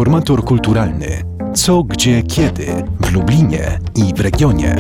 Informator kulturalny. Co, gdzie, kiedy w Lublinie i w regionie.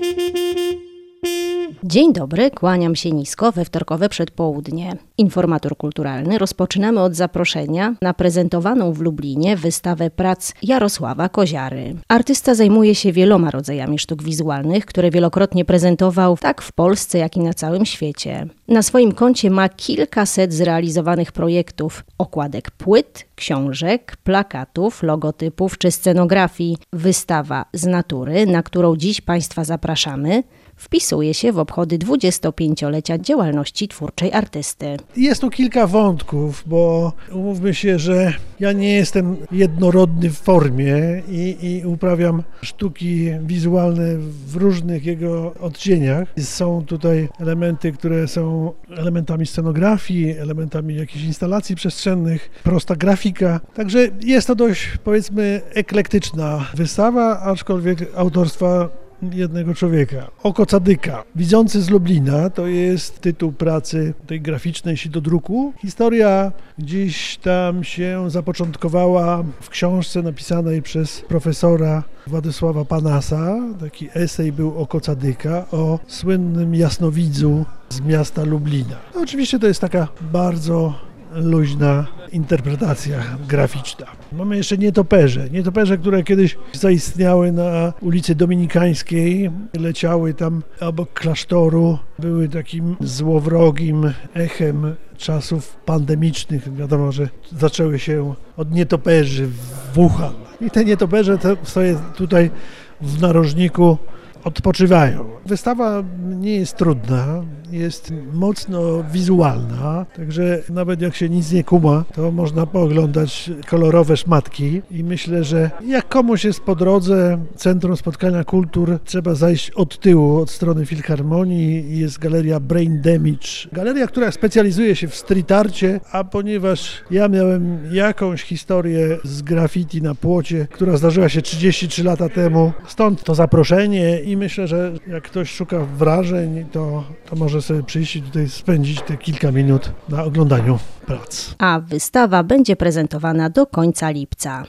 Dzień dobry, kłaniam się nisko we wtorkowe przedpołudnie. Informator kulturalny rozpoczynamy od zaproszenia na prezentowaną w Lublinie wystawę prac Jarosława Koziary. Artysta zajmuje się wieloma rodzajami sztuk wizualnych, które wielokrotnie prezentował tak w Polsce, jak i na całym świecie. Na swoim koncie ma kilkaset zrealizowanych projektów, okładek płyt, książek, plakatów, logotypów czy scenografii. Wystawa z natury, na którą dziś Państwa zapraszamy, wpisuje się w obchody 25-lecia działalności twórczej artysty. Jest tu kilka wątków, bo umówmy się, że ja nie jestem jednorodny w formie i uprawiam sztuki wizualne w różnych jego odcieniach. Są tutaj elementy, które są elementami scenografii, elementami jakichś instalacji przestrzennych, prosta grafika. Także jest to dość, powiedzmy, eklektyczna wystawa, aczkolwiek autorstwa jednego człowieka. Oko Cadyka. Widzący z Lublina to jest tytuł pracy tej graficznej się do druku. Historia gdzieś tam się zapoczątkowała w książce napisanej przez profesora Władysława Panasa. Taki esej był Oko Cadyka o słynnym jasnowidzu z miasta Lublina. No, oczywiście to jest taka bardzo luźna interpretacja graficzna. Mamy jeszcze nietoperze, które kiedyś zaistniały na ulicy Dominikańskiej, leciały tam obok klasztoru, były takim złowrogim echem czasów pandemicznych. Wiadomo, że zaczęły się od nietoperzy w Wuhan. I te nietoperze sobie tutaj w narożniku odpoczywają. Wystawa nie jest trudna, jest mocno wizualna, także nawet jak się nic nie kuma, to można pooglądać kolorowe szmatki i myślę, że jak komuś jest po drodze Centrum Spotkania Kultur, trzeba zajść od tyłu, od strony Filharmonii, jest galeria Brain Damage. Galeria, która specjalizuje się w street arcie, a ponieważ ja miałem jakąś historię z graffiti na płocie, która zdarzyła się 33 lata temu, stąd to zaproszenie i myślę, że jak ktoś szuka wrażeń, to może sobie przyjść i tutaj spędzić te kilka minut na oglądaniu prac. A wystawa będzie prezentowana do końca lipca.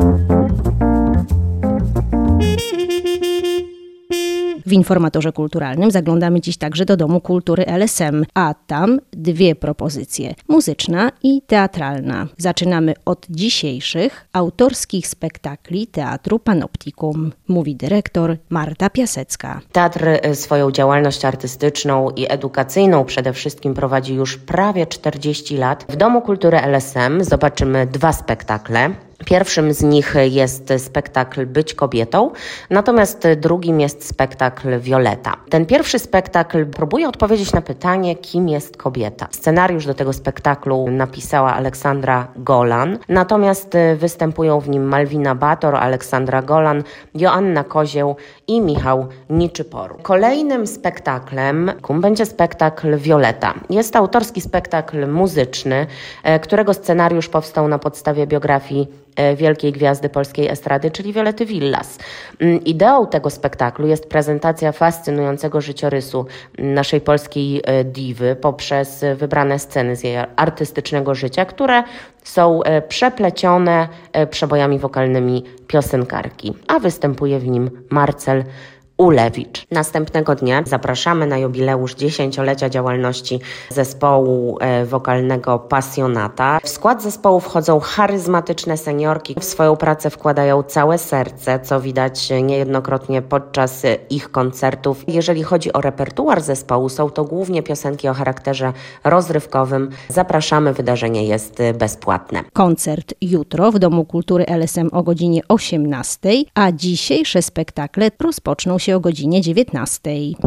W Informatorze Kulturalnym zaglądamy dziś także do Domu Kultury LSM, a tam dwie propozycje, muzyczna i teatralna. Zaczynamy od dzisiejszych autorskich spektakli Teatru Panoptikum, mówi dyrektor Marta Piasecka. Teatr swoją działalność artystyczną i edukacyjną przede wszystkim prowadzi już prawie 40 lat. W Domu Kultury LSM zobaczymy dwa spektakle. Pierwszym z nich jest spektakl Być kobietą, natomiast drugim jest spektakl Violeta. Ten pierwszy spektakl próbuje odpowiedzieć na pytanie, kim jest kobieta. Scenariusz do tego spektaklu napisała Aleksandra Golan, natomiast występują w nim Malwina Bator, Aleksandra Golan, Joanna Kozieł i Michał Niczyporu. Kolejnym spektaklem będzie spektakl Violeta. Jest to autorski spektakl muzyczny, którego scenariusz powstał na podstawie biografii wielkiej gwiazdy polskiej estrady, czyli Violety Villas. Ideą tego spektaklu jest prezentacja fascynującego życiorysu naszej polskiej diwy poprzez wybrane sceny z jej artystycznego życia, które są przeplecione przebojami wokalnymi piosenkarki, a występuje w nim Marcel Ulewicz. Następnego dnia zapraszamy na jubileusz 10-lecia działalności zespołu wokalnego Pasjonata. W skład zespołu wchodzą charyzmatyczne seniorki. W swoją pracę wkładają całe serce, co widać niejednokrotnie podczas ich koncertów. Jeżeli chodzi o repertuar zespołu, są to głównie piosenki o charakterze rozrywkowym. Zapraszamy, wydarzenie jest bezpłatne. Koncert jutro w Domu Kultury LSM o godzinie 18, a dzisiejsze spektakle rozpoczną się o godzinie 19.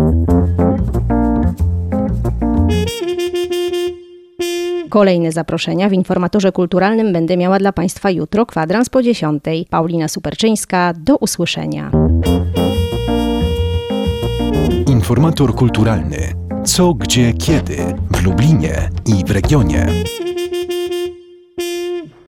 Kolejne zaproszenia w Informatorze Kulturalnym będę miała dla Państwa jutro, kwadrans po 10. Paulina Superczyńska, do usłyszenia. Informator kulturalny. Co, gdzie, kiedy w Lublinie i w regionie.